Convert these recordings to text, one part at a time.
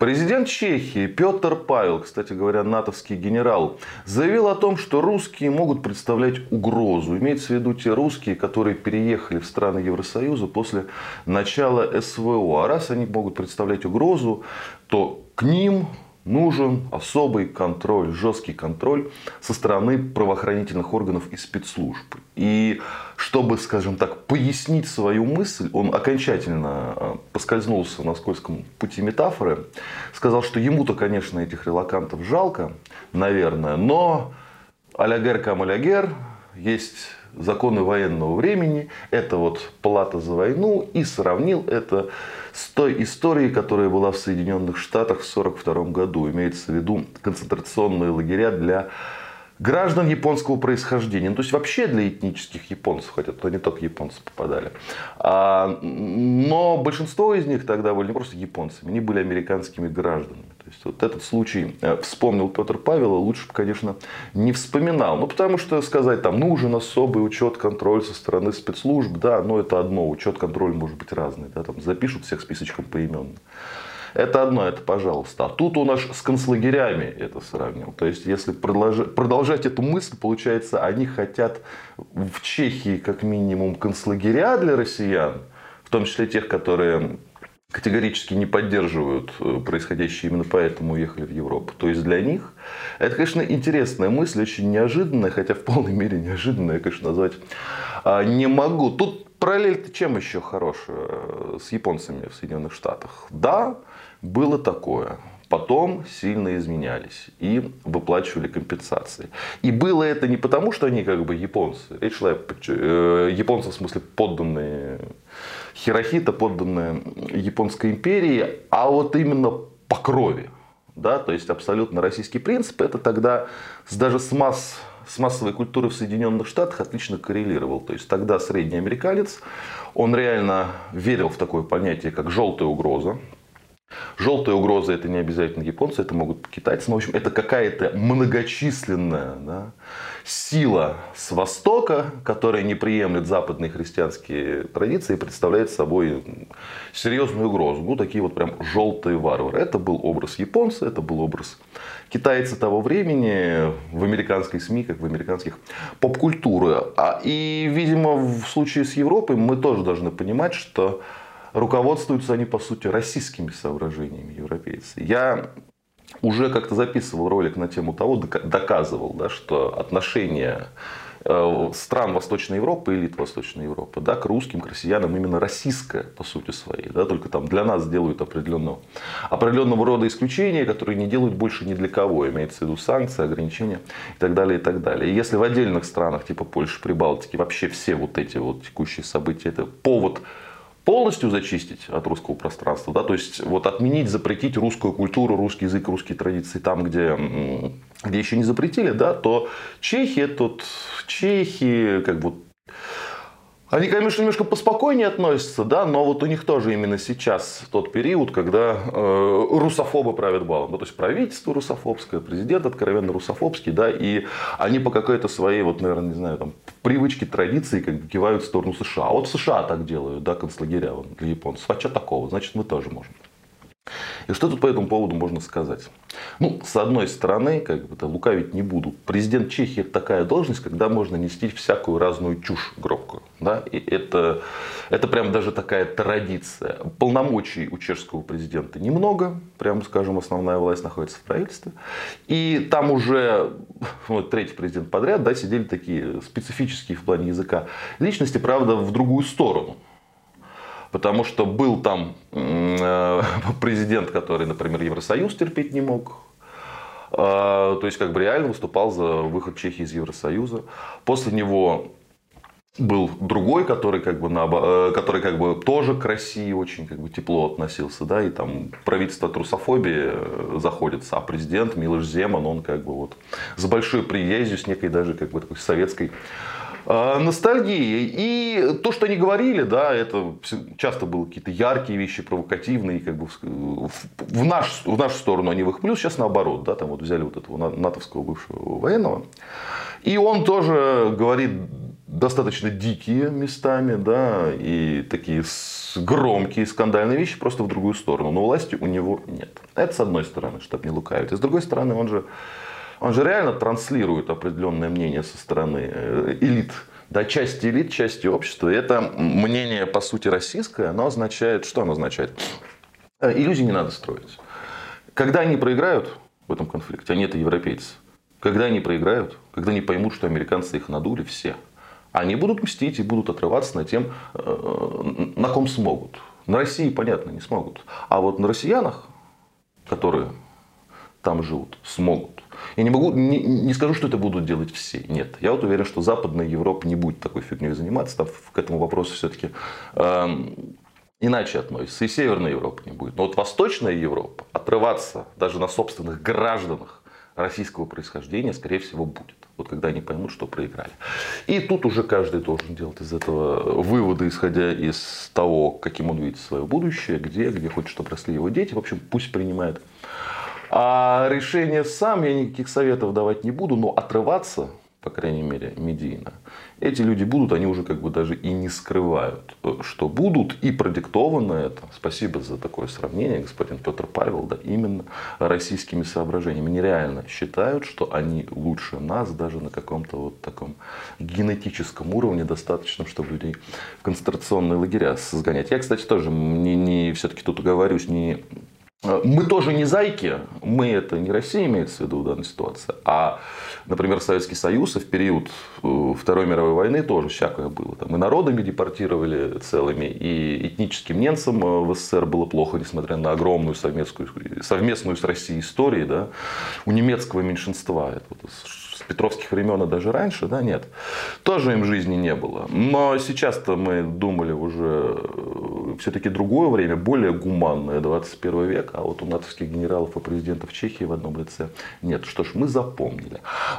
Президент Чехии Петр Павел, кстати говоря, натовский генерал, заявил о том, что русские могут представлять угрозу. Имеется в виду те русские, которые переехали в страны Евросоюза после начала СВО. А раз они могут представлять угрозу, то к ним нужен особый контроль, жесткий контроль со стороны правоохранительных органов и спецслужб. И чтобы, скажем так, пояснить свою мысль, он окончательно поскользнулся на скользком пути метафоры. Сказал, что ему-то, конечно, этих релокантов жалко, наверное, но алягер кам алягер, есть законы военного времени, это вот плата за войну, и сравнил это с той историей, которая была в Соединенных Штатах в 1942 году. Имеется в виду концентрационные лагеря для граждан японского происхождения. Ну, то есть вообще для этнических японцев, хотя туда не только японцы попадали. Но большинство из них тогда были не просто японцами, они были американскими гражданами. То есть вот этот случай вспомнил Петр Павел, лучше бы, конечно, не вспоминал. Ну, потому что сказать, там нужен особый учет, контроль со стороны спецслужб, да, но это одно, учет, контроль может быть разный, да, там запишут всех списочком поименно. Это одно, это пожалуйста. А тут у нас с концлагерями это сравнил. То есть, если продолжать эту мысль, получается, они хотят в Чехии как минимум концлагеря для россиян, в том числе тех, которые категорически не поддерживают происходящее, именно поэтому уехали в Европу. То есть для них это, конечно, интересная мысль, очень неожиданная, хотя в полной мере неожиданная, я, конечно, назвать не могу. Тут параллель-то чем еще хорошая с японцами в Соединенных Штатах? Да, было такое. Потом сильно изменялись и выплачивали компенсации. И было это не потому, что они как бы японцы. Речь шла японцы в смысле подданные Хирохита, подданные Японской империи, а вот именно по крови. Да? То есть абсолютно российский принцип. Это тогда даже с массовой культурой в Соединенных Штатах отлично коррелировал. То есть тогда средний американец, он реально верил в такое понятие, как желтая угроза. Желтая угроза — это не обязательно японцы, это могут китайцы. Но, в общем, это какая-то многочисленная, да, сила с Востока, которая не приемлет западные христианские традиции и представляет собой серьезную угрозу. Ну, такие вот прям желтые варвары. Это был образ японца, это был образ китайца того времени в американской СМИ, как в американских поп-культуры. И, видимо, в случае с Европой мы тоже должны понимать, что руководствуются они, по сути, российскими соображениями европейцы. Я уже как-то записывал ролик на тему того, доказывал, да, что отношение стран Восточной Европы, элит Восточной Европы, да, к русским, к россиянам именно российское по сути своей. Да, только там для нас делают определенного рода исключения, которые не делают больше ни для кого. Имеется в виду санкции, ограничения и так далее, и так далее. И если в отдельных странах, типа Польши, Прибалтики, вообще все вот эти вот текущие события, это повод полностью зачистить от русского пространства, да, то есть вот отменить, запретить русскую культуру, русский язык, русские традиции там, где еще не запретили, да, то чехи, как бы, они, конечно, немножко поспокойнее относятся, да, но вот у них тоже именно сейчас тот период, когда русофобы правят балом. Ну, то есть правительство русофобское, президент откровенно русофобский, да, и они по какой-то своей, вот, наверное, не знаю, там, привычке, традиции, как бы кивают в сторону США. А вот в США так делают, да, концлагеря для японцев. А что такого? Значит, мы тоже можем. И что тут по этому поводу можно сказать? Ну, с одной стороны, как бы, лукавить не буду. Президент Чехии — это такая должность, когда можно нести всякую разную чушь громкую. Да? И это прям даже такая традиция. Полномочий у чешского президента немного. Прямо скажем, основная власть находится в правительстве. И там уже вот, третий президент подряд, да, сидели такие специфические в плане языка личности, правда, в другую сторону. Потому что был там президент, который, например, Евросоюз терпеть не мог. То есть, как бы реально выступал за выход Чехии из Евросоюза. После него был другой, который как бы тоже к России очень как бы тепло относился. Да, и там правительство от русофобии заходится. А президент Милош Земан, он как бы вот с большой приязнью, с некой даже как бы такой советской ностальгии. И то, что они говорили, да, это часто были какие-то яркие вещи, провокативные, как бы в нашу сторону они в их плюс. Сейчас наоборот, да, там вот взяли вот этого натовского бывшего военного. И он тоже говорит достаточно дикие местами, да, и такие громкие скандальные вещи просто в другую сторону. Но власти у него нет. Это с одной стороны, чтобы не лукавить. И с другой стороны, он же реально транслирует определенное мнение со стороны элит. Да, части элит, части общества. И это мнение, по сути, российское, оно означает, что оно означает? Иллюзий не надо строить. Когда они проиграют в этом конфликте, они это европейцы, когда они проиграют, когда они поймут, что американцы их надули все, они будут мстить и будут отрываться на тем, на ком смогут. На России, понятно, не смогут. А вот на россиянах, которые там живут, смогут. Я не скажу, что это будут делать все. Нет. Я вот уверен, что Западная Европа не будет такой фигней заниматься. Там к этому вопросу все-таки иначе относится. И Северная Европа не будет. Но вот Восточная Европа отрываться даже на собственных гражданах российского происхождения, скорее всего, будет. Вот когда они поймут, что проиграли. И тут уже каждый должен делать из этого выводы, исходя из того, каким он видит свое будущее, где хочет, чтобы росли его дети. В общем, пусть принимает. А решение сам я никаких советов давать не буду, но отрываться, по крайней мере, медийно, эти люди будут, они уже как бы даже и не скрывают, что будут, и продиктовано это, спасибо за такое сравнение, господин Петр Павел, да, именно российскими соображениями. Они реально считают, что они лучше нас даже на каком-то вот таком генетическом уровне, достаточном, чтобы людей в концентрационные лагеря сгонять. Я, кстати, тоже все-таки тут оговорюсь, мы тоже не зайки, мы это не Россия имеется в виду в данной ситуации, а, например, Советский Союз и в период Второй мировой войны тоже всякое было. Там и народами депортировали целыми, и этническим немцам в СССР было плохо, несмотря на огромную совместную с Россией историю, да, у немецкого меньшинства. Это вот с петровских времен и даже раньше, да, нет. Тоже им жизни не было. Но сейчас-то мы думали уже все-таки другое время, более гуманное, 21 век. А вот у натовских генералов и президентов Чехии в одном лице нет. Что ж, мы запомнили.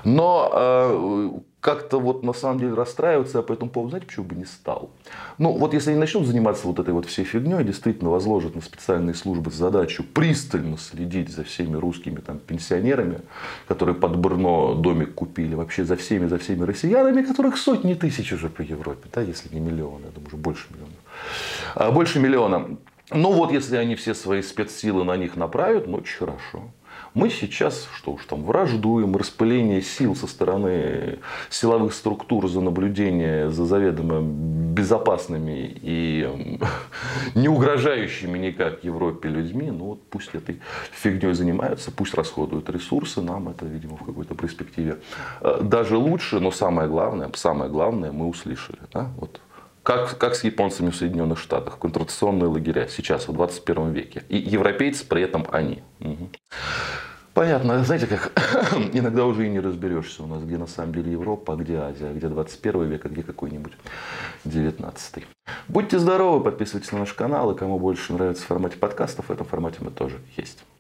Но как-то вот на самом деле расстраиваться я по этому поводу, знаете, почему бы не стал? Ну, вот если они начнут заниматься вот этой вот всей фигней, действительно возложат на специальные службы задачу пристально следить за всеми русскими там пенсионерами, которые под Брно домик купили, вообще за всеми россиянами, которых сотни тысяч уже по Европе, да, если не миллионы, я думаю, уже больше миллиона. Больше миллиона. Ну вот, если они все свои спецсилы на них направят, ну, очень хорошо. Мы сейчас, что уж там, враждуем, распыление сил со стороны силовых структур за наблюдение за заведомо безопасными и не угрожающими никак Европе людьми. Ну вот пусть этой фигней занимаются, пусть расходуют ресурсы, нам это, видимо, в какой-то перспективе даже лучше, но самое главное мы услышали. Да? Вот. Как с японцами в Соединенных Штатах, концентрационные лагеря сейчас, в 21 веке. И европейцы при этом они. Угу. Понятно. Знаете, как иногда уже и не разберешься у нас, где на самом деле Европа, а где Азия, где 21 век, а где какой-нибудь 19. Будьте здоровы, подписывайтесь на наш канал. И кому больше нравится в формате подкастов, в этом формате мы тоже есть.